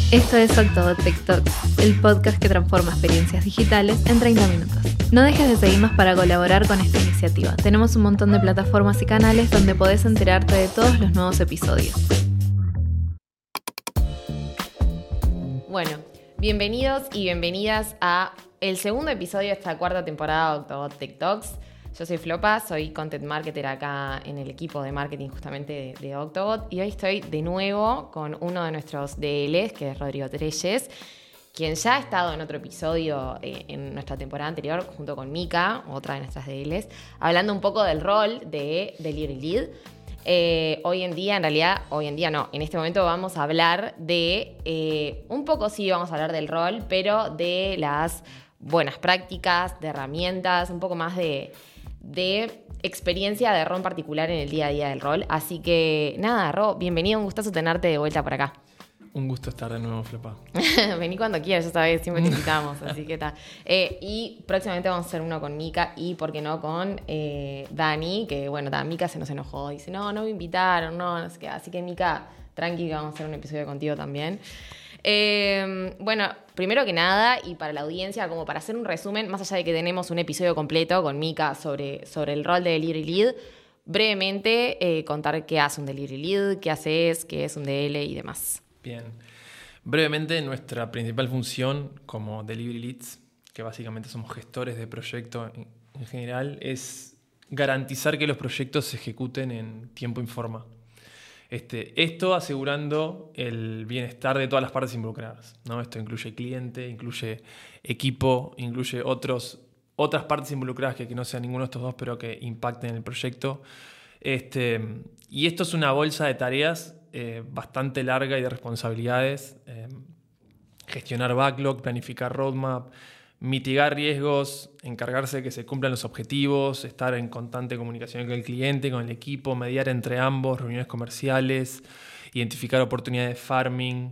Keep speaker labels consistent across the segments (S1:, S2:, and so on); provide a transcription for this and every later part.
S1: Esto es Octobot Tech Talks, el podcast que transforma experiencias digitales en 30 minutos. No dejes de seguirnos para colaborar con esta iniciativa. Tenemos un montón de plataformas y canales donde podés enterarte de todos los nuevos episodios. Bueno, bienvenidos y bienvenidas a el segundo episodio de esta cuarta temporada de Octobot Tech Talks. Yo soy Flopa, soy Content Marketer acá en el equipo de marketing justamente de Octobot, y hoy estoy de nuevo con uno de nuestros DLs, que es Rodrigo Trelles, quien ya ha estado en otro episodio en nuestra temporada anterior junto con Mika, otra de nuestras DLs, hablando un poco del rol de Delivery Lead. Hoy en día no, en este momento vamos a hablar de, un poco sí vamos a hablar del rol, pero de las buenas prácticas, de herramientas, un poco más de experiencia de Ro en particular en el día a día del rol. Así que nada, Ro, bienvenido, un gustazo tenerte de vuelta por acá.
S2: Un gusto estar de nuevo, Flopa.
S1: Vení cuando quieras, ya sabes, siempre te invitamos, así que está. Y próximamente vamos a hacer uno con Mika y, ¿por qué no?, con Dani, que bueno, Mika se nos enojó, dice, no me invitaron, no sé qué. Así que Mika, tranqui, que vamos a hacer un episodio contigo también. Bueno, primero que nada, y para la audiencia, como para hacer un resumen, más allá de que tenemos un episodio completo con Mika sobre el rol de Delivery Lead, brevemente contar qué hace un Delivery Lead, qué haces, qué es un DL y demás.
S2: Bien. Brevemente, nuestra principal función como Delivery Leads, que básicamente somos gestores de proyectos en general, es garantizar que los proyectos se ejecuten en tiempo y forma. Esto asegurando el bienestar de todas las partes involucradas, ¿no? Esto incluye cliente, incluye equipo, incluye otras partes involucradas que no sean ninguno de estos dos, pero que impacten en el proyecto. Y esto es una bolsa de tareas bastante larga y de responsabilidades. Gestionar backlog, planificar roadmap, mitigar riesgos, encargarse de que se cumplan los objetivos, estar en constante comunicación con el cliente, con el equipo, mediar entre ambos, reuniones comerciales, identificar oportunidades de farming,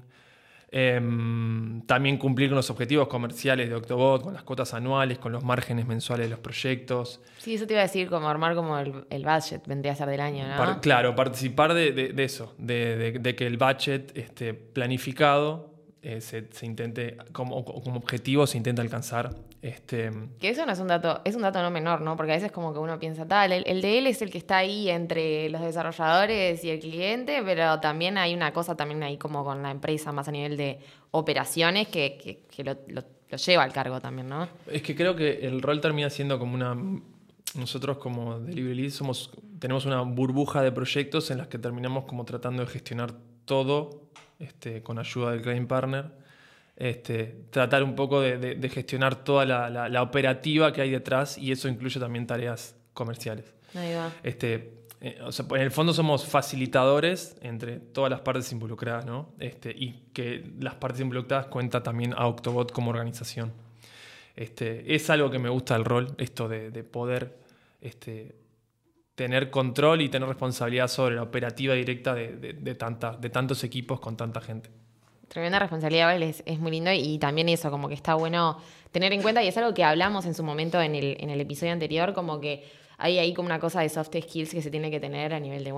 S2: también cumplir con los objetivos comerciales de Octobot, con las cuotas anuales, con los márgenes mensuales de los proyectos.
S1: Sí, eso te iba a decir, como armar como el budget, vendría a ser del año, ¿no?
S2: Claro, participar de eso, de que el budget esté planificado, se intente, como objetivo se intenta alcanzar.
S1: Que eso no es un dato no menor, ¿no? Porque a veces como que uno piensa, el de él es el que está ahí entre los desarrolladores y el cliente, pero también hay una cosa también ahí como con la empresa más a nivel de operaciones que lo lleva al cargo también, ¿no?
S2: Es que creo que el rol termina siendo como nosotros como Delivery Lead tenemos una burbuja de proyectos en las que terminamos como tratando de gestionar todo con ayuda del client partner. Tratar un poco de gestionar toda la operativa que hay detrás, y eso incluye también tareas comerciales.
S1: Ahí va.
S2: O sea, en el fondo somos facilitadores entre todas las partes involucradas, ¿no? Y que las partes involucradas cuentan también a Octobot como organización. Es algo que me gusta del rol, esto de poder tener control y tener responsabilidad sobre la operativa directa de tantos equipos con tanta gente.
S1: Tremenda responsabilidad, ¿vale? Es muy lindo, y también eso, como que está bueno tener en cuenta, y es algo que hablamos en su momento en el episodio anterior, como que hay ahí como una cosa de soft skills que se tiene que tener a nivel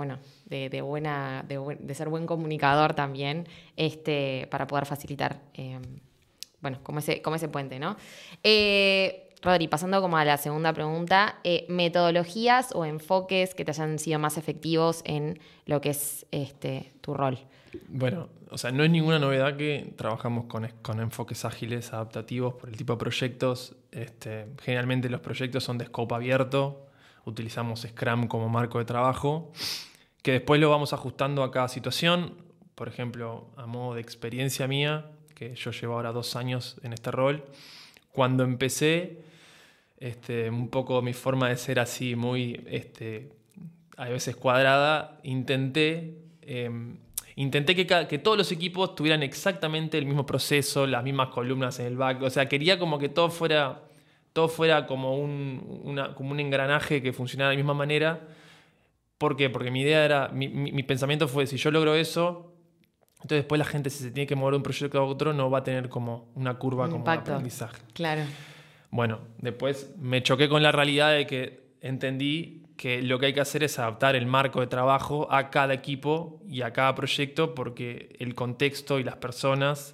S1: de ser buen comunicador también, para poder facilitar, como ese puente, ¿no? Rodri, pasando como a la segunda pregunta, metodologías o enfoques que te hayan sido más efectivos en lo que es tu rol.
S2: Bueno, o sea, no es ninguna novedad que trabajamos con enfoques ágiles, adaptativos por el tipo de proyectos. Generalmente los proyectos son de scope abierto, utilizamos Scrum como marco de trabajo, que después lo vamos ajustando a cada situación. Por ejemplo, a modo de experiencia mía, que yo llevo ahora 2 años en este rol, cuando empecé, un poco mi forma de ser así muy, a veces cuadrada, intenté que todos los equipos tuvieran exactamente el mismo proceso, las mismas columnas en el back. O sea, quería como que todo fuera como un engranaje que funcionara de la misma manera. ¿Por qué? Porque mi idea era, mi pensamiento fue, si yo logro eso, entonces después la gente, si se tiene que mover de un proyecto a otro, no va a tener como una curva como de aprendizaje.
S1: Claro.
S2: Bueno, después me choqué con la realidad de que entendí que lo que hay que hacer es adaptar el marco de trabajo a cada equipo y a cada proyecto, porque el contexto y las personas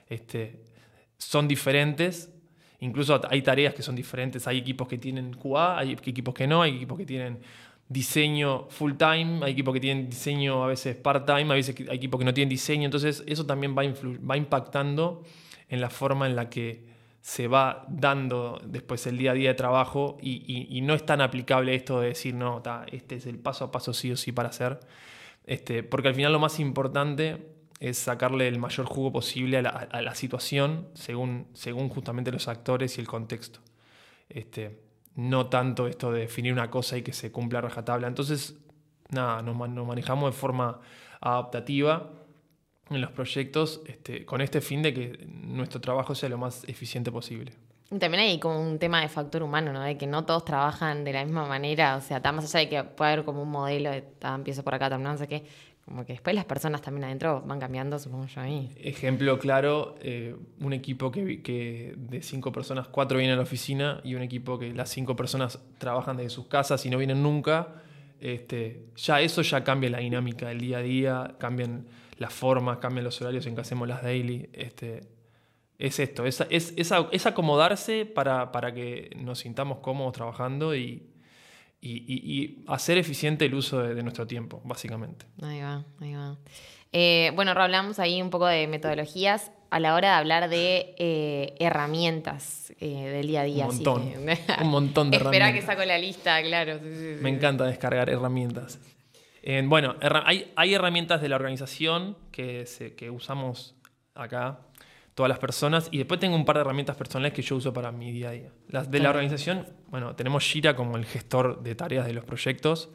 S2: son diferentes. Incluso hay tareas que son diferentes. Hay equipos que tienen QA, hay equipos que no, hay equipos que tienen diseño full time, hay equipos que tienen diseño a veces part time, a veces hay equipos que no tienen diseño. Entonces eso también va impactando en la forma en la que se va dando después el día a día de trabajo y no es tan aplicable esto de decir, no, este es el paso a paso sí o sí para hacer. Porque al final lo más importante es sacarle el mayor jugo posible a la situación según justamente los actores y el contexto. No tanto esto de definir una cosa y que se cumpla a rajatabla. Entonces, nada, nos manejamos de forma adaptativa en los proyectos con este fin de que nuestro trabajo sea lo más eficiente posible.
S1: Y también hay como un tema de factor humano, ¿no? De que no todos trabajan de la misma manera. O sea, está más allá de que puede haber como un modelo de empiezo por acá, no sé qué. Como que después las personas también adentro van cambiando, supongo yo ahí.
S2: Ejemplo claro, un equipo que de 5 personas, 4 vienen a la oficina y un equipo que las 5 personas trabajan desde sus casas y no vienen nunca. Eso ya cambia la dinámica del día a día, cambian las formas, cambian los horarios en que hacemos las daily. Es esto, es acomodarse para que nos sintamos cómodos trabajando y hacer eficiente el uso de nuestro tiempo, básicamente.
S1: Ahí va. Bueno, hablamos ahí un poco de metodologías a la hora de hablar de herramientas del día a día.
S2: Un montón de herramientas.
S1: Espera que saco la lista, claro. Sí.
S2: Me encanta descargar herramientas. Bueno, hay herramientas de la organización que usamos acá todas las personas, y después tengo un par de herramientas personales que yo uso para mi día a día. Las de la organización, bueno, tenemos Jira como el gestor de tareas de los proyectos,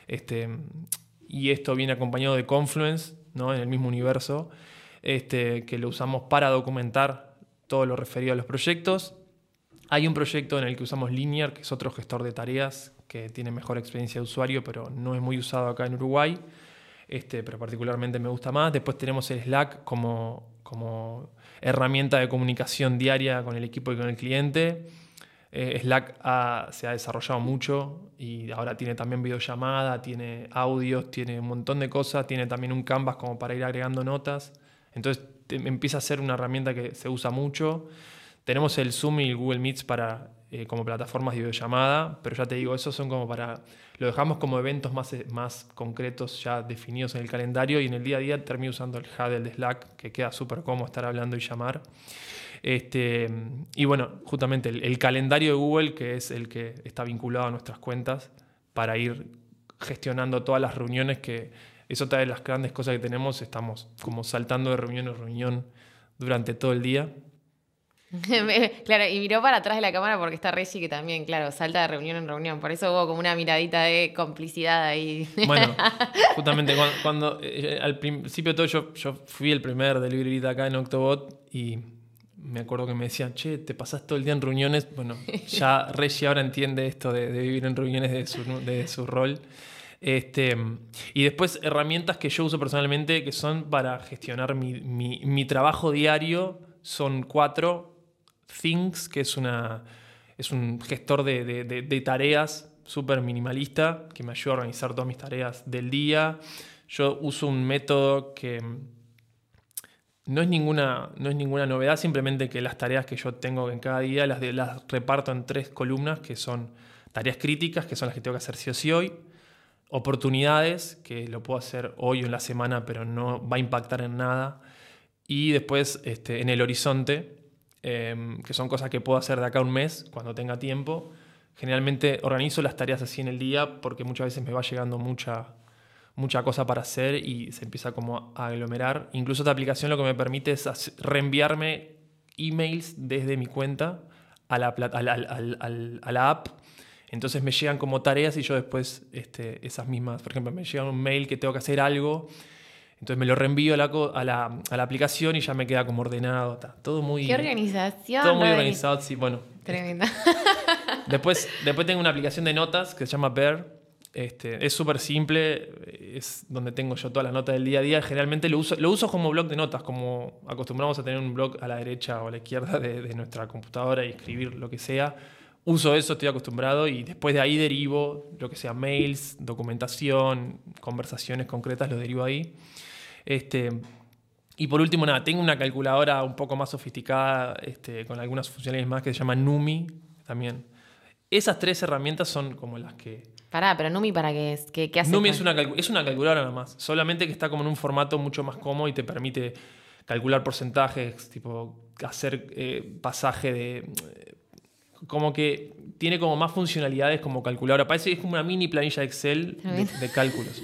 S2: y esto viene acompañado de Confluence, ¿no? En el mismo universo, que lo usamos para documentar todo lo referido a los proyectos. Hay un proyecto en el que usamos Linear, que es otro gestor de tareas, que tiene mejor experiencia de usuario, pero no es muy usado acá en Uruguay, pero particularmente me gusta más. Después tenemos el Slack como herramienta de comunicación diaria con el equipo y con el cliente. Slack se ha desarrollado mucho y ahora tiene también videollamada, tiene audios, tiene un montón de cosas, tiene también un Canvas como para ir agregando notas. Entonces empieza a ser una herramienta que se usa mucho. Tenemos el Zoom y el Google Meets como plataformas de videollamada, pero ya te digo, esos son como lo dejamos como eventos más concretos ya definidos en el calendario, y en el día a día termino usando el Huddle de Slack, que queda súper cómodo estar hablando y llamar. Y bueno, justamente el calendario de Google, que es el que está vinculado a nuestras cuentas para ir gestionando todas las reuniones, que es otra de las grandes cosas que tenemos. Estamos como saltando de reunión en reunión durante todo el día.
S1: Claro, y miró para atrás de la cámara porque está Reggie, que también, claro, salta de reunión en reunión. Por eso hubo como una miradita de complicidad ahí.
S2: Bueno, justamente cuando al principio de todo yo fui el primer delivery lead acá en Octobot, y me acuerdo que me decían, che, te pasás todo el día en reuniones. Bueno, ya Reggie ahora entiende esto de vivir en reuniones de su rol. Y después herramientas que yo uso personalmente que son para gestionar mi trabajo diario. Son 4. Things, que es un gestor de tareas súper minimalista que me ayuda a organizar todas mis tareas del día. Yo uso un método que no es ninguna novedad, simplemente que las tareas que yo tengo en cada día las reparto en 3 columnas, que son tareas críticas, que son las que tengo que hacer sí o sí hoy; oportunidades, que lo puedo hacer hoy o en la semana, pero no va a impactar en nada; y después en el horizonte, que son cosas que puedo hacer de acá a un mes cuando tenga tiempo. Generalmente organizo las tareas así en el día porque muchas veces me va llegando mucha cosa para hacer y se empieza como a aglomerar. Incluso esta aplicación lo que me permite es reenviarme emails desde mi cuenta a la app. Entonces me llegan como tareas y yo después esas mismas, por ejemplo, me llega un mail que tengo que hacer algo. Entonces me lo reenvío a la aplicación y ya me queda como ordenado. Todo muy...
S1: ¡Qué organización!
S2: Todo muy organizado, sí, bueno.
S1: Tremenda.
S2: Después tengo una aplicación de notas que se llama Bear. Es súper simple, es donde tengo yo todas las notas del día a día. Generalmente lo uso como blog de notas, como acostumbramos a tener un blog a la derecha o a la izquierda de nuestra computadora y escribir lo que sea. Uso eso, estoy acostumbrado, y después de ahí derivo lo que sea mails, documentación, conversaciones concretas, lo derivo ahí. Y por último, nada, tengo una calculadora un poco más sofisticada, con algunas funcionalidades más que se llama Numi también. Esas 3 herramientas son como las que...
S1: Pará, pero Numi, ¿para qué es? ¿Qué hace?
S2: Numi es una calculadora nada más, solamente que está como en un formato mucho más cómodo y te permite calcular porcentajes, tipo hacer pasaje de... como que tiene como más funcionalidades como calculadora. Parece que es como una mini planilla de Excel de cálculos.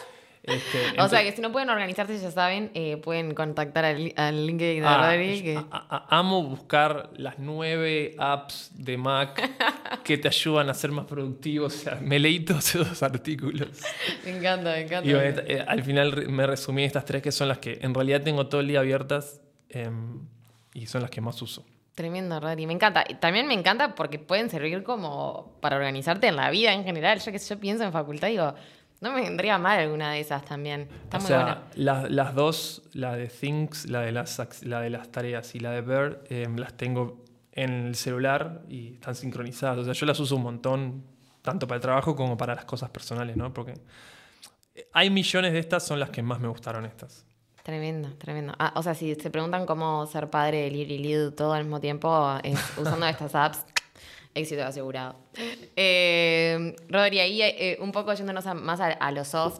S1: O sea, que si no pueden organizarse, ya saben, pueden contactar al LinkedIn de Rodri.
S2: Amo buscar las 9 apps de Mac que te ayudan a ser más productivo. O sea, me leí todos esos artículos.
S1: Me encanta.
S2: Y bueno, al final me resumí estas 3 que son las que en realidad tengo todo el día abiertas y son las que más uso.
S1: Tremendo, Rodri. Me encanta. Y también me encanta porque pueden servir como para organizarte en la vida en general. Yo pienso en facultad y digo... No me vendría mal alguna de esas también. Está muy buena.
S2: Las dos, la de Things, la de las tareas y la de Bird, las tengo en el celular y están sincronizadas. O sea, yo las uso un montón, tanto para el trabajo como para las cosas personales, ¿no? Porque hay millones de estas, son las que más me gustaron estas.
S1: Tremendo. O sea, si se preguntan cómo ser padre, lead y lead todo al mismo tiempo, usando estas apps... Éxito asegurado. Rodri, ahí un poco yéndonos más a lo soft,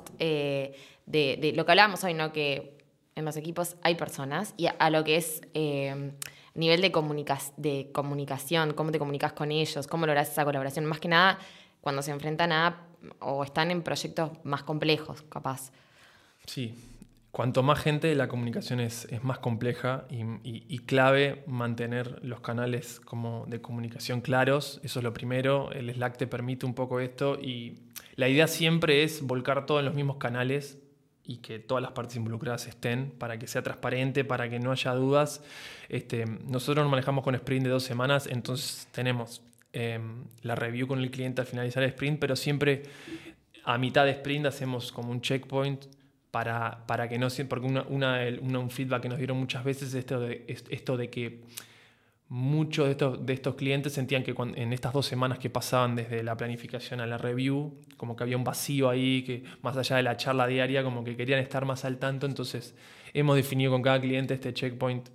S1: de lo que hablábamos hoy, ¿no? Que en los equipos hay personas, y a lo que es nivel de comunicación, cómo te comunicas con ellos, cómo logras esa colaboración. Más que nada, cuando se enfrentan o están en proyectos más complejos, capaz.
S2: Sí. Cuanto más gente, la comunicación es más compleja y clave mantener los canales como de comunicación claros. Eso es lo primero. El Slack te permite un poco esto y la idea siempre es volcar todo en los mismos canales y que todas las partes involucradas estén para que sea transparente, para que no haya dudas. Nosotros nos manejamos con sprint de 2 semanas, entonces tenemos la review con el cliente al finalizar el sprint, pero siempre a mitad de sprint hacemos como un checkpoint para que no sea, porque un feedback que nos dieron muchas veces es esto de que muchos de estos clientes sentían que en estas 2 semanas que pasaban desde la planificación a la review, como que había un vacío ahí, que más allá de la charla diaria, como que querían estar más al tanto. Entonces hemos definido con cada cliente este checkpoint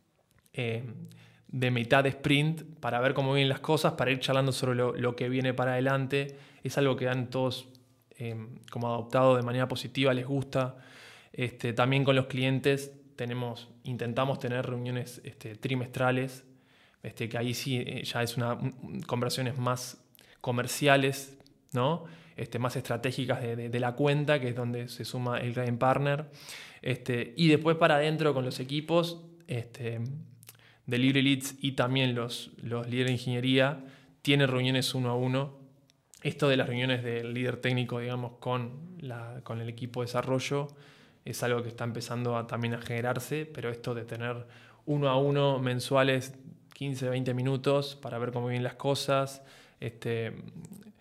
S2: de mitad de sprint para ver cómo vienen las cosas, para ir charlando sobre lo que viene para adelante. Es algo que dan todos como adoptado de manera positiva, les gusta. También con los clientes intentamos tener reuniones trimestrales, que ahí sí ya es conversaciones más comerciales, ¿no? Más estratégicas de la cuenta, que es donde se suma el client partner. Y después para adentro con los equipos, Delivery Leads y también los líderes de ingeniería tienen reuniones 1 a 1. Esto de las reuniones del líder técnico, digamos, con el equipo de desarrollo es algo que está empezando también a generarse, pero esto de tener 1 a 1 mensuales, 15, 20 minutos para ver cómo vienen las cosas,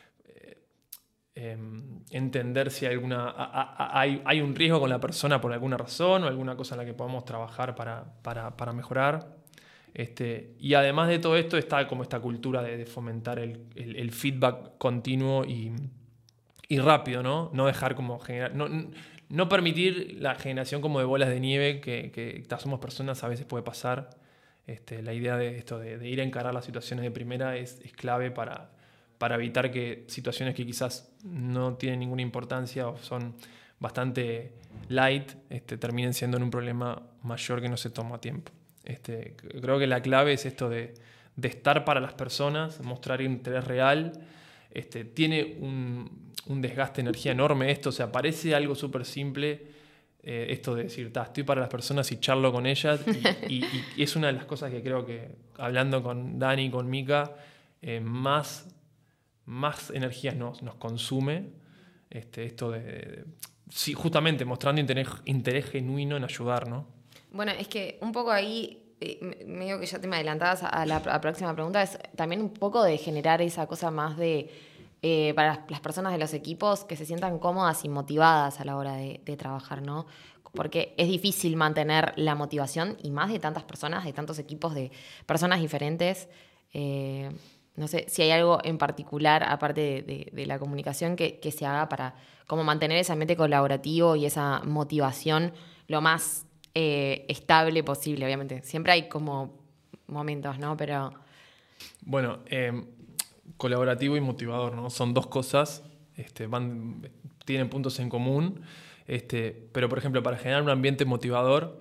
S2: entender si hay un riesgo con la persona por alguna razón o alguna cosa en la que podamos trabajar para mejorar. Y además de todo esto está como esta cultura de fomentar el feedback continuo y rápido, ¿no? No dejar como generar, no permitir la generación como de bolas de nieve que somos personas, a veces puede pasar. La idea de esto de ir a encarar las situaciones de primera es clave para evitar que situaciones que quizás no tienen ninguna importancia o son bastante light terminen siendo en un problema mayor que no se toma a tiempo. Creo que la clave es esto de estar para las personas, mostrar interés real. Tiene un desgaste de energía enorme esto, o sea, parece algo súper simple esto de decir, estoy para las personas y charlo con ellas y es una de las cosas que creo que hablando con Dani y con Mika más energía nos consume, esto de sí, justamente mostrando interés genuino en ayudar, ¿no?
S1: Bueno, es que un poco ahí, medio que ya te me adelantabas a la próxima pregunta, es también un poco de generar esa cosa más de para las personas de los equipos que se sientan cómodas y motivadas a la hora de trabajar, ¿no? Porque es difícil mantener la motivación y más de tantas personas, de tantos equipos de personas diferentes. No sé si hay algo en particular, aparte de la comunicación, que se haga para como mantener ese ambiente colaborativo y esa motivación lo más estable posible, obviamente. Siempre hay como momentos, ¿no? Pero...
S2: Bueno, colaborativo y motivador, ¿no? Son dos cosas, tienen puntos en común, pero por ejemplo, para generar un ambiente motivador,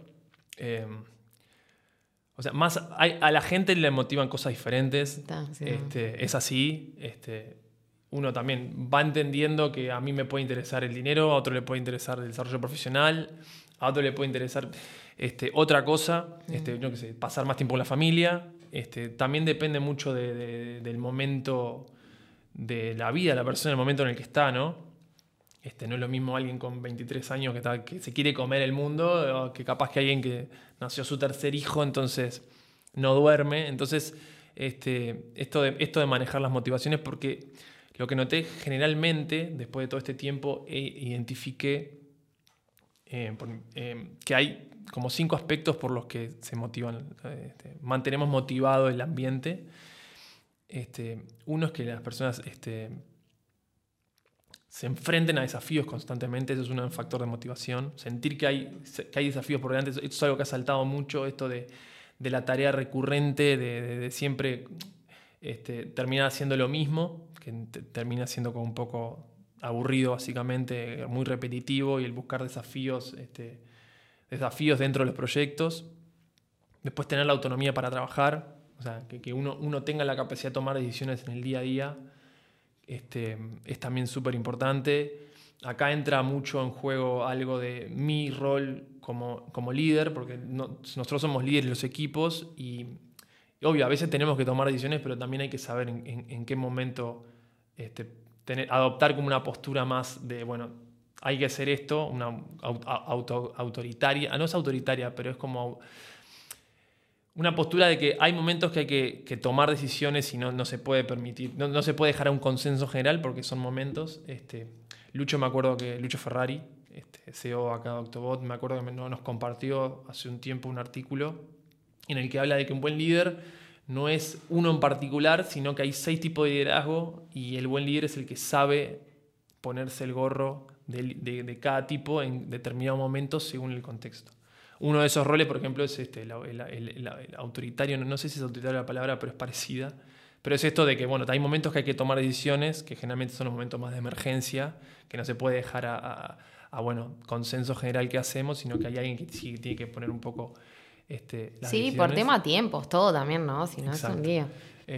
S2: o sea, a la gente le motivan cosas diferentes,
S1: Sí.
S2: Es así, uno también va entendiendo que a mí me puede interesar el dinero, a otro le puede interesar el desarrollo profesional, a otro le puede interesar otra cosa, yo qué sé, pasar más tiempo con la familia. También depende mucho del momento de la vida de la persona, el momento en el que está, ¿no? No es lo mismo alguien con 23 años que se quiere comer el mundo, o que capaz que alguien que nació su tercer hijo, entonces no duerme. Entonces, esto de manejar las motivaciones, porque lo que noté generalmente, después de todo este tiempo, identifiqué que hay como 5 aspectos por los que se motivan, mantenemos motivado el ambiente. Uno es que las personas se enfrenten a desafíos constantemente, eso es un factor de motivación. Sentir que hay desafíos por delante, esto es algo que ha saltado mucho, esto de la tarea recurrente, de siempre terminar haciendo lo mismo, que termina siendo como un poco aburrido básicamente, muy repetitivo, y el buscar desafíos dentro de los proyectos. Después tener la autonomía para trabajar, o sea, que uno tenga la capacidad de tomar decisiones en el día a día, es también súper importante. Acá entra mucho en juego algo de mi rol como líder, porque nosotros somos líderes de los equipos y obvio, a veces tenemos que tomar decisiones, pero también hay que saber en qué momento adoptar como una postura más de, bueno, hay que hacer esto, una autoritaria, no es autoritaria, pero es como una postura de que hay momentos que hay que tomar decisiones y no se puede permitir, no se puede dejar a un consenso general porque son momentos. Lucho Ferrari, CEO acá de Octobot, me acuerdo que nos compartió hace un tiempo un artículo en el que habla de que un buen líder no es uno en particular, sino que hay 6 tipos de liderazgo y el buen líder es el que sabe ponerse el gorro de cada tipo en determinado momento según el contexto. Uno de esos roles, por ejemplo, es el autoritario, no sé si es autoritario la palabra, pero es parecida. Pero es esto de que, bueno, hay momentos que hay que tomar decisiones, que generalmente son los momentos más de emergencia, que no se puede dejar a consenso general que hacemos, sino que hay alguien que sí tiene que poner un poco las decisiones.
S1: Por tema tiempos, todo también, ¿no? Si no es un lío.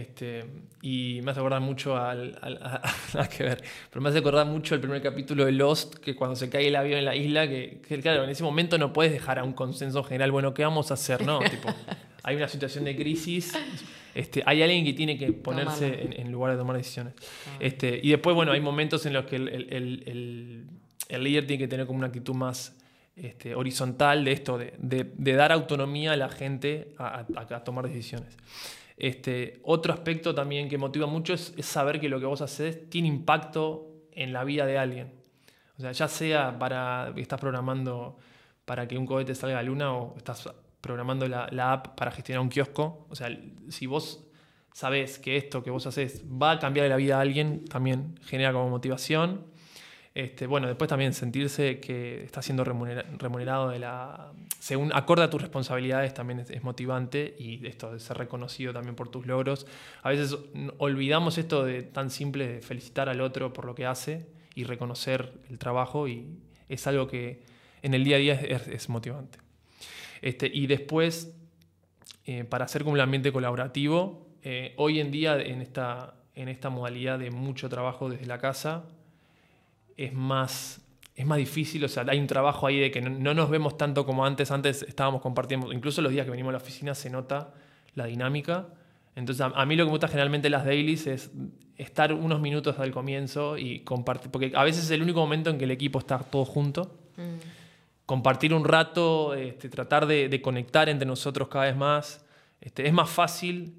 S2: Y me hace acordar mucho nada que ver, pero me hace acordar mucho el primer capítulo de Lost, que cuando se cae el avión en la isla, que claro, en ese momento no puedes dejar a un consenso general, bueno, ¿qué vamos a hacer? No, hay una situación de crisis, hay alguien que tiene que ponerse en lugar de tomar decisiones. Y después, bueno, hay momentos en los que el líder tiene que tener como una actitud más horizontal de esto, de dar autonomía a la gente a tomar decisiones. Otro aspecto también que motiva mucho es saber que lo que vos haces tiene impacto en la vida de alguien. O sea, ya sea que estás programando para que un cohete salga a la luna o estás programando la app para gestionar un kiosco. O sea, si vos sabés que esto que vos haces va a cambiar la vida de alguien, también genera como motivación. Bueno, después también sentirse que está siendo remunerado según acorde a tus responsabilidades también es motivante, y esto de ser reconocido también por tus logros. A veces olvidamos esto de tan simple de felicitar al otro por lo que hace y reconocer el trabajo, y es algo que en el día a día es motivante. Y después, para hacer como un ambiente colaborativo, hoy en día en esta modalidad de mucho trabajo desde la casa, es más difícil. O sea, hay un trabajo ahí de que no nos vemos tanto como antes. Antes estábamos compartiendo, incluso los días que venimos a la oficina se nota la dinámica. Entonces, a mí lo que me gusta generalmente en las dailies es estar unos minutos al comienzo y compartir, porque a veces es el único momento en que el equipo está todo junto. Compartir un rato, tratar de conectar entre nosotros cada vez más. Es más fácil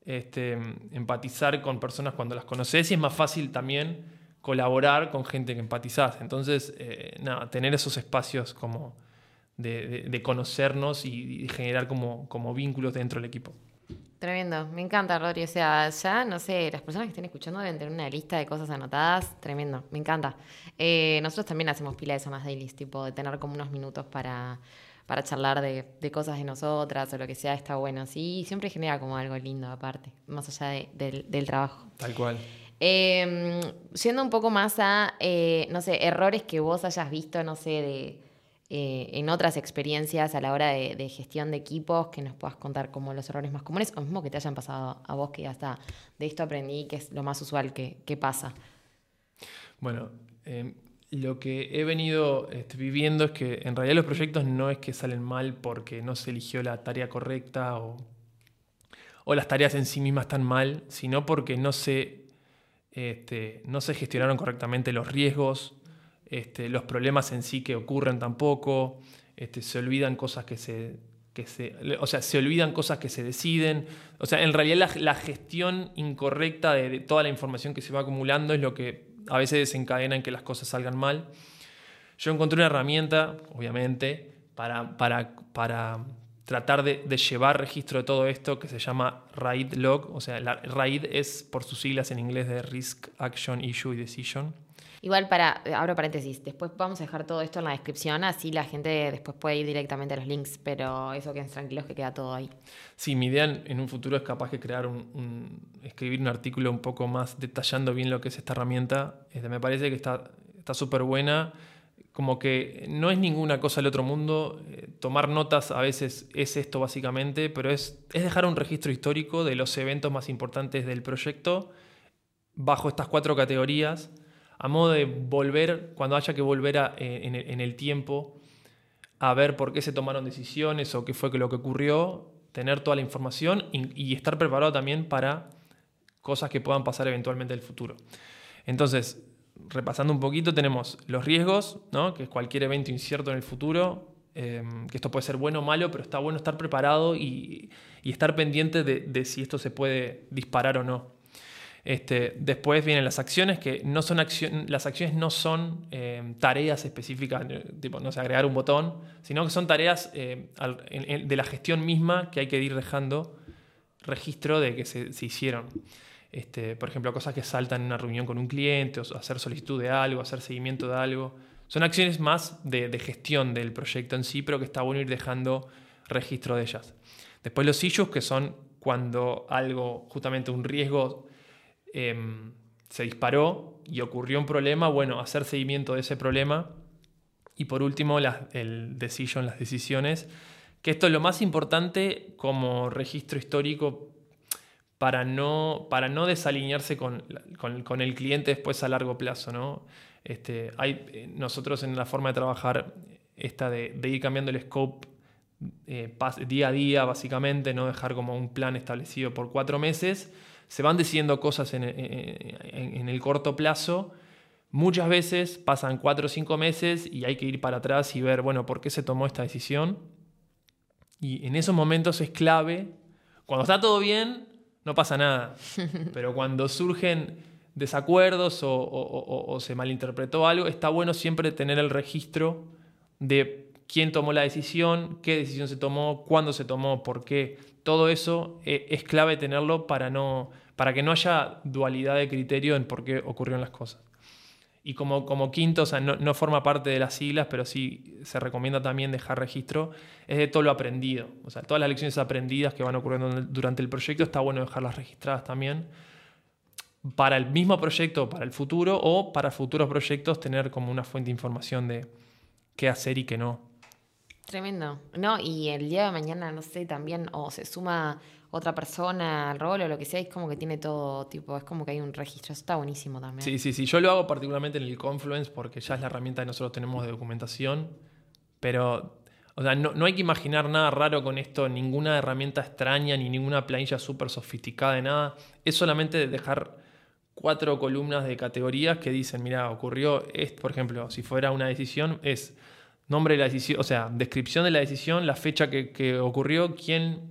S2: empatizar con personas cuando las conoces, y es más fácil también colaborar con gente que empatizás. Entonces, tener esos espacios como de conocernos y generar como vínculos dentro del equipo.
S1: Tremendo, me encanta, Rodri. O sea, ya, no sé, las personas que estén escuchando deben tener una lista de cosas anotadas. Tremendo, me encanta. Nosotros también hacemos pila de zonas dailies, tipo de tener como unos minutos para para charlar de cosas de nosotras o lo que sea, está bueno. Sí, siempre genera como algo lindo aparte, más allá del trabajo.
S2: Tal cual.
S1: Yendo un poco más a, no sé, errores que vos hayas visto, no sé, en otras experiencias a la hora de gestión de equipos, que nos puedas contar como los errores más comunes, o mismo que te hayan pasado a vos, que hasta de esto aprendí, que es lo más usual que pasa.
S2: Bueno, lo que he venido viviendo es que en realidad los proyectos no es que salen mal porque no se eligió la tarea correcta o las tareas en sí mismas están mal, sino porque no se gestionaron correctamente los riesgos, los problemas en sí que ocurren tampoco, se olvidan cosas se olvidan cosas que se deciden. O sea, en realidad la gestión incorrecta de toda la información que se va acumulando es lo que a veces desencadena en que las cosas salgan mal. Yo encontré una herramienta, obviamente, para tratar de llevar registro de todo esto, que se llama RAID Log. O sea, la RAID es por sus siglas en inglés de Risk, Action, Issue y Decision.
S1: Igual abro paréntesis, después vamos a dejar todo esto en la descripción, así la gente después puede ir directamente a los links, pero eso queden tranquilos que queda todo ahí.
S2: Sí, mi idea en un futuro es capaz de crear escribir un artículo un poco más detallando bien lo que es esta herramienta. Me parece que está súper buena, como que no es ninguna cosa del otro mundo. Tomar notas a veces es esto básicamente, pero es dejar un registro histórico de los eventos más importantes del proyecto bajo estas 4 categorías, a modo de volver, cuando haya que volver en el tiempo, a ver por qué se tomaron decisiones o qué fue lo que ocurrió, tener toda la información y estar preparado también para cosas que puedan pasar eventualmente en el futuro. Entonces, repasando un poquito, tenemos los riesgos, ¿no? Que es cualquier evento incierto en el futuro, que esto puede ser bueno o malo, pero está bueno estar preparado y estar pendiente de si esto se puede disparar o no. Después vienen las acciones, que no son las acciones no son tareas específicas, tipo, no sé, agregar un botón, sino que son tareas de la gestión misma que hay que ir dejando registro de que se hicieron. Por ejemplo, cosas que saltan en una reunión con un cliente, o hacer solicitud de algo, hacer seguimiento de algo. Son acciones más de gestión del proyecto en sí, pero que está bueno ir dejando registro de ellas. Después los issues, que son cuando algo, justamente un riesgo, se disparó y ocurrió un problema, bueno, hacer seguimiento de ese problema. Y por último, el decision, las decisiones, que esto es lo más importante como registro histórico para no desalinearse con el cliente después a largo plazo, ¿no? Nosotros en la forma de trabajar esta de ir cambiando el scope día a día, básicamente, no dejar como un plan establecido por 4 meses. Se van decidiendo cosas en el corto plazo. Muchas veces pasan 4 o 5 meses y hay que ir para atrás y ver, bueno, ¿por qué se tomó esta decisión? Y en esos momentos es clave. Cuando está todo bien, no pasa nada. Pero cuando surgen desacuerdos o se malinterpretó algo, está bueno siempre tener el registro de quién tomó la decisión, qué decisión se tomó, cuándo se tomó, por qué. Todo eso es clave tenerlo para que no haya dualidad de criterio en por qué ocurrieron las cosas. Y como quinto, o sea, no forma parte de las siglas, pero sí se recomienda también dejar registro, es de todo lo aprendido. O sea, todas las lecciones aprendidas que van ocurriendo durante el proyecto, está bueno dejarlas registradas también para el mismo proyecto, para el futuro, o para futuros proyectos tener como una fuente de información de qué hacer y qué no.
S1: Tremendo. No, y el día de mañana, no sé, también, o se suma otra persona al rol o lo que sea, es como que tiene todo, tipo, es como que hay un registro. Eso está buenísimo también.
S2: Sí. Yo lo hago particularmente en el Confluence porque ya es la herramienta que nosotros tenemos de documentación, pero, o sea, no hay que imaginar nada raro con esto, ninguna herramienta extraña, ni ninguna planilla súper sofisticada de nada. Es solamente dejar 4 columnas de categorías que dicen, mira, ocurrió esto, por ejemplo, si fuera una decisión, es nombre de la decisión, o sea, descripción de la decisión, la fecha que ocurrió, quién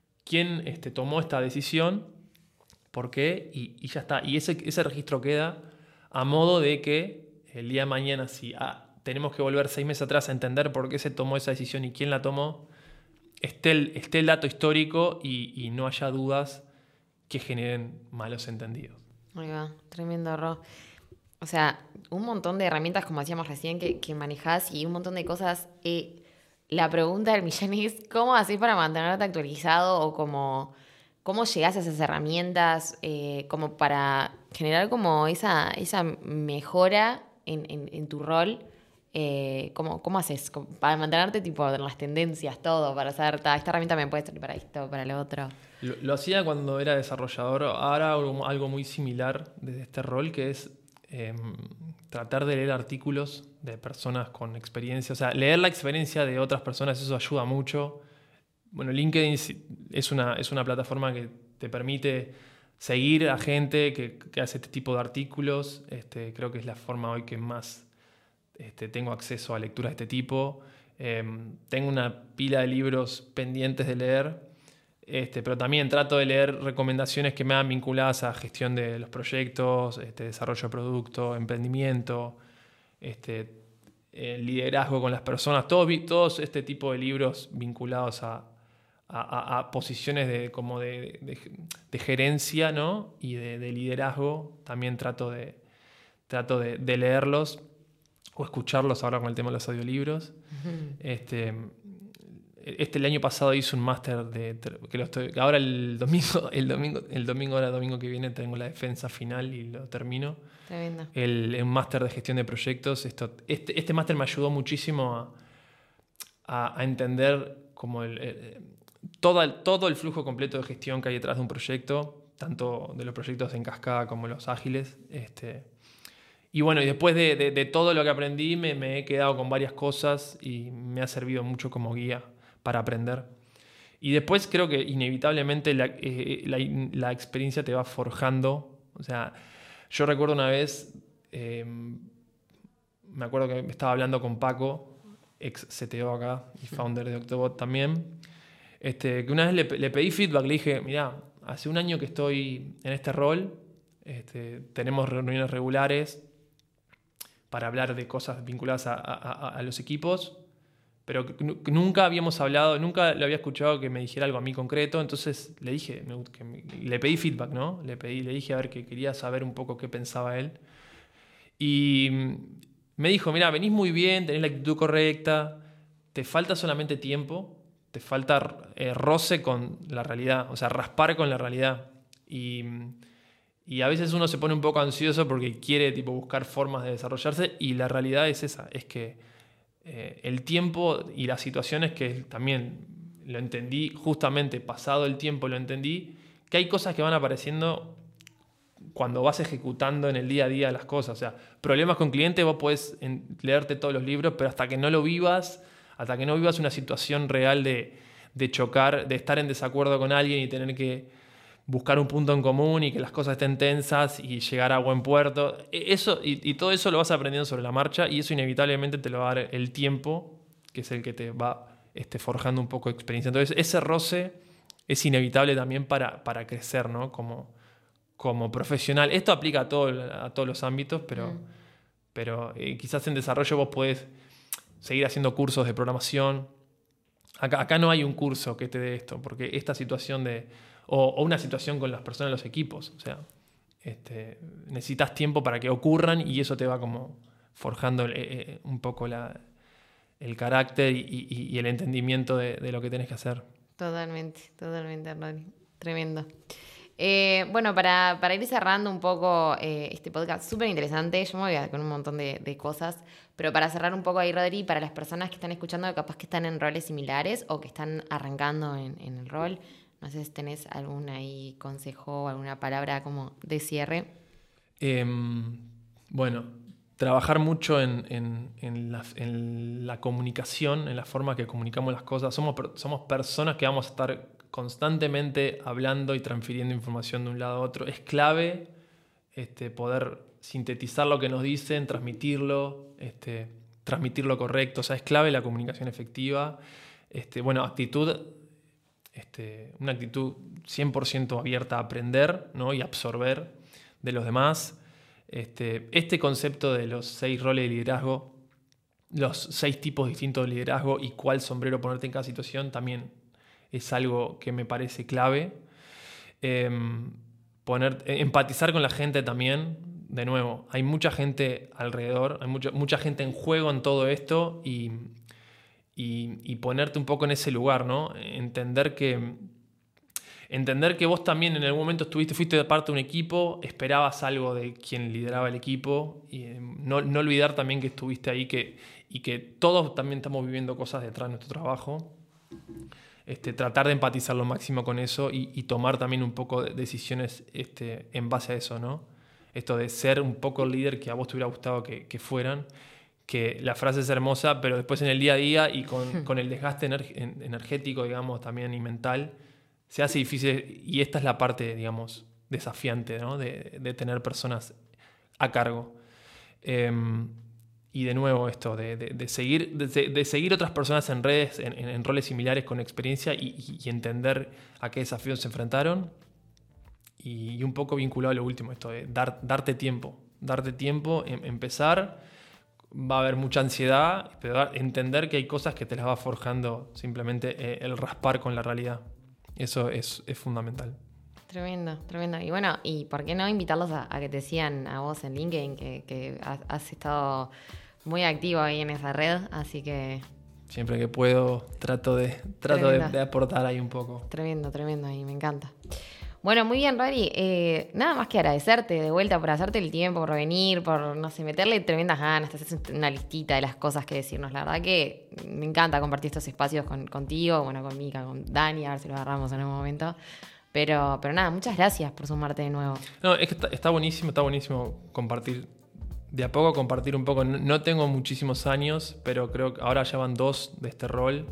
S2: tomó esta decisión, por qué, y ya está. Y ese registro queda a modo de que el día de mañana, si tenemos que volver 6 meses atrás a entender por qué se tomó esa decisión y quién la tomó, esté el dato histórico y no haya dudas que generen malos entendidos.
S1: Ahí va, tremendo, Ro. O sea, un montón de herramientas, como decíamos recién, que manejás y un montón de cosas. la pregunta del millón es, ¿cómo haces para mantenerte actualizado o cómo llegás a esas herramientas como para generar como esa mejora en tu rol? ¿Cómo haces? Para mantenerte tipo en las tendencias, todo, para saber, esta herramienta me puede servir para esto, para lo otro.
S2: Lo hacía cuando era desarrollador. Ahora algo muy similar desde este rol, que es tratar de leer artículos de personas con experiencia. O sea, leer la experiencia de otras personas, eso ayuda mucho. Bueno, LinkedIn es una plataforma que te permite seguir a gente que hace este tipo de artículos. Creo que es la forma hoy que más tengo acceso a lecturas de este tipo. Tengo una pila de libros pendientes de leer, pero también trato de leer recomendaciones que me hagan vinculadas a gestión de los proyectos, desarrollo de producto, emprendimiento, liderazgo con las personas, todos este tipo de libros vinculados a posiciones de gerencia, ¿no? Y de liderazgo. También trato de leerlos o escucharlos ahora con el tema de los audiolibros. Uh-huh. El año pasado hice un máster ahora el domingo que viene tengo la defensa final y lo termino.
S1: Tremendo.
S2: Un máster de gestión de proyectos. Este máster me ayudó muchísimo a entender como todo el flujo completo de gestión que hay detrás de un proyecto, tanto de los proyectos en cascada como los ágiles. Y bueno, y después de todo lo que aprendí, me he quedado con varias cosas y me ha servido mucho como guía para aprender. Y después creo que inevitablemente la experiencia te va forjando. O sea, yo recuerdo una vez, me acuerdo que estaba hablando con Paco, ex CTO acá y founder de Octobot también, que una vez le pedí feedback, le dije, mirá, hace un año que estoy en este rol, tenemos reuniones regulares para hablar de cosas vinculadas a los equipos, pero nunca habíamos hablado, nunca le había escuchado que me dijera algo a mí concreto. Entonces le dije, le pedí feedback, ¿no? Le dije a ver, que quería saber un poco qué pensaba él. Y me dijo, mira, venís muy bien, tenés la actitud correcta, te falta solamente tiempo, te falta roce con la realidad, o sea, raspar con la realidad. Y a veces uno se pone un poco ansioso porque quiere buscar formas de desarrollarse, y la realidad es esa, es que el tiempo y las situaciones, que también lo entendí, justamente pasado el tiempo lo entendí, que hay cosas que van apareciendo cuando vas ejecutando en el día a día las cosas. O sea, problemas con clientes, vos podés leerte todos los libros, pero hasta que no lo vivas, hasta que no vivas una situación real de chocar, de estar en desacuerdo con alguien y tener que buscar un punto en común y que las cosas estén tensas y llegar a buen puerto. Eso, y todo eso lo vas aprendiendo sobre la marcha, y eso inevitablemente te lo va a dar el tiempo, que es el que te va forjando un poco de experiencia. Entonces, ese roce es inevitable también para crecer, ¿no? Como profesional. Esto aplica a todos los ámbitos, pero quizás en desarrollo vos podés seguir haciendo cursos de programación. Acá no hay un curso que te dé esto, porque esta situación o una situación con las personas de los equipos, o sea, necesitas tiempo para que ocurran, y eso te va como forjando un poco el carácter y el entendimiento de lo que tenés que hacer.
S1: Totalmente, Rodri. Tremendo. Bueno, para ir cerrando un poco este podcast súper interesante, yo me voy con un montón de cosas, pero para cerrar un poco ahí, Rodri, para las personas que están escuchando, capaz que están en roles similares o que están arrancando en el rol, no sé si tenés algún ahí consejo o alguna palabra como de cierre.
S2: Bueno, trabajar mucho en la comunicación, en la forma que comunicamos las cosas. Somos personas que vamos a estar constantemente hablando y transfiriendo información de un lado a otro. Es clave poder sintetizar lo que nos dicen, transmitirlo correcto. O sea, es clave la comunicación efectiva. Actitud, una actitud 100% abierta a aprender, ¿no? Y absorber de los demás. Este concepto de los 6 roles de liderazgo, los 6 tipos distintos de liderazgo y cuál sombrero ponerte en cada situación, también es algo que me parece clave. Empatizar con la gente también. De nuevo, hay mucha gente alrededor, hay mucha gente en juego en todo esto, y y ponerte un poco en ese lugar, ¿no? Entender que vos también en algún momento fuiste parte de un equipo, esperabas algo de quien lideraba el equipo, y no olvidar también que estuviste ahí y que todos también estamos viviendo cosas detrás de nuestro trabajo. Tratar de empatizar lo máximo con eso y tomar también un poco de decisiones en base a eso, ¿no? Esto de ser un poco el líder que a vos te hubiera gustado que fueran, que la frase es hermosa, pero después en el día a día y con el desgaste energético, digamos, también y mental, se hace difícil, y esta es la parte, digamos, desafiante, ¿no? de tener personas a cargo. Y de nuevo esto, de seguir otras personas en redes, en roles similares con experiencia y entender a qué desafíos se enfrentaron. Y un poco vinculado a lo último, esto de darte tiempo, empezar. Va a haber mucha ansiedad, pero entender que hay cosas que te las va forjando simplemente el raspar con la realidad. Eso es fundamental.
S1: Tremendo, tremendo. Y bueno, ¿y por qué no invitarlos a que te sigan a vos en LinkedIn? Que has estado muy activo ahí en esa red, así que...
S2: Siempre que puedo trato de aportar ahí un poco.
S1: Tremendo, y me encanta. Bueno, muy bien, Rodri. Nada más que agradecerte de vuelta por hacerte el tiempo, por venir, por, no sé, meterle tremendas ganas, te haces una listita de las cosas que decirnos. La verdad que me encanta compartir estos espacios contigo, bueno, con Mica, con Dani, a ver si lo agarramos en algún momento. Pero nada, muchas gracias por sumarte de nuevo.
S2: No, es que está buenísimo compartir. De a poco compartir un poco. No tengo muchísimos años, pero creo que ahora ya van 2 de este rol.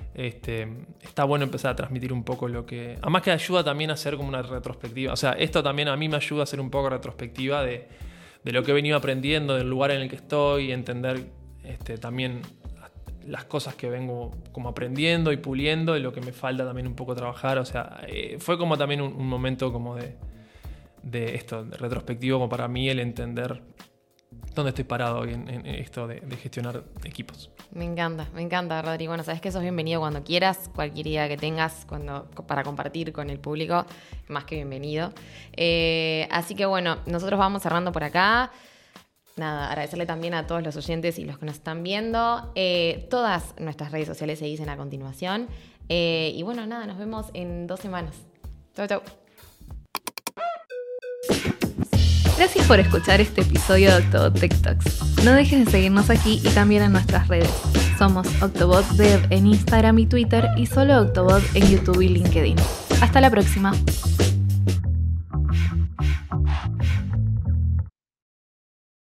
S2: Está bueno empezar a transmitir un poco lo que... Además que ayuda también a hacer como una retrospectiva. O sea, esto también a mí me ayuda a hacer un poco retrospectiva de lo que he venido aprendiendo, del lugar en el que estoy, y entender también las cosas que vengo como aprendiendo y puliendo, y lo que me falta también un poco trabajar. O sea, fue como también un momento como de retrospectivo, como para mí el entender dónde estoy parado hoy en esto de gestionar equipos.
S1: Me encanta, Rodri. Bueno, sabes que sos bienvenido cuando quieras, cualquier idea que tengas para compartir con el público, más que bienvenido. Así que bueno, nosotros vamos cerrando por acá. Nada, agradecerle también a todos los oyentes y los que nos están viendo. Todas nuestras redes sociales se dicen a continuación. Y bueno, nada, nos vemos en 2 semanas. Chau.
S3: Gracias por escuchar este episodio de Octobot Tech Talks. No dejes de seguirnos aquí y también en nuestras redes. Somos Octobot Dev en Instagram y Twitter, y solo Octobot en YouTube y LinkedIn. Hasta la próxima.